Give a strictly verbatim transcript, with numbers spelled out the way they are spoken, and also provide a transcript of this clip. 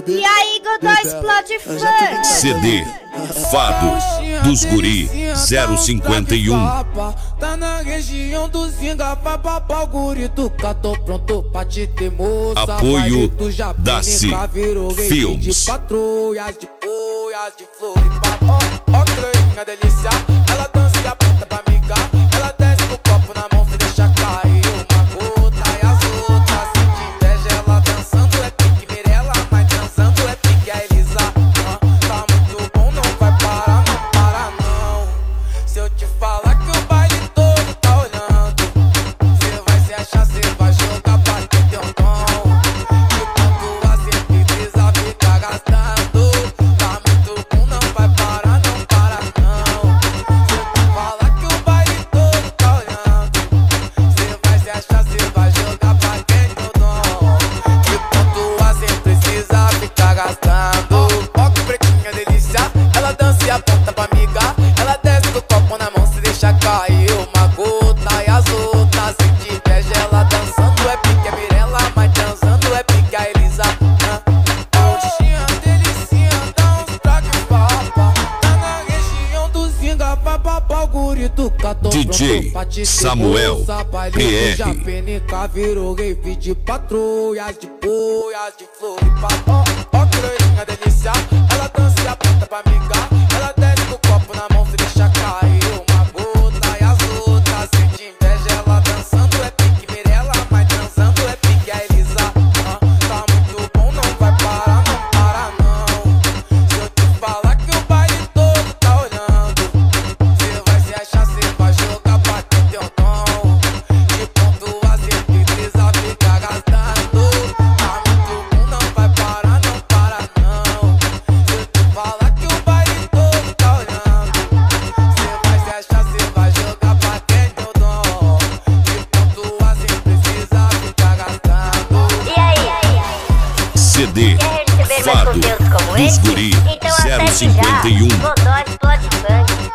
E aí, Godó, explode funk. C D Fado dos Guri zero cinquenta e um. Tá na região do Zinga, vai papar o guri do cá, tô pronto pra te ter moça. Apoio Daci Filmes. De patrulhas, de boias, de Floripa. Ó, ó, croinha delícia, ela dança e aponta pra amigar. Ela desce com o copo na mão, se deixa cair uma gota e as outras. Se de inveja, ela dançando é pique Mirella, mas dançando é pique a Elisa. Ah, tá muito bom, não vai parar, não para não. Se eu te falar que o baile todo tá olhando, cê vai se achar, cê vai jogar pra ter teu tom. E quando a sempre precisa ficar gastando, tá muito bom, não vai parar, não para não. Se eu te falar que o baile todo tá olhando, cê vai se achar, cê vai jogar pra ter teu tom. E quando a sempre precisa ficar gastando. Ó que pretinha delícia, ela dança e aponta pra amiga. Ela desce com o copo na mão, se deixa cair uma gota e as outras. Se de inveja, ela dançando é pique a Mirella, mas dançando é pique a Elisa. Oxinha, delicinha, dá uns traques papa. Tá na região do Zinga, vai papar o guri do cá, tô D J pronto pra te ter Samuel moça. Baile P R. do Japenica virou rave de patrulhas, de boias, de Floripa. Ó, ó, croinha delícia, ela dança e aponta pra amigar. Ela desce com o copo na mão, se deixa cair uma gota e as outras. Se de inveja, ela dançando é pique Mirella, mas dançando é pique a Elisa. Ah, tá muito bom, não vai parar, não para não. Se eu te falar que o baile todo tá olhando, cê vai se achar, cê vai jogar pra ter teu tom. De ponto a sempre precisa ficar gastando. Tá muito bom, não vai parar, não para não. Se eu te falar que o baile todo tá olhando, cê vai se achar, cê vai jogar pra ter teu dom. De ponto a sempre precisa ficar gastando. E aí? C D Quer receber mais Fado conteúdos como dos esse? Guri Então zero acesse cinquenta e já um. Godó Explode Funk.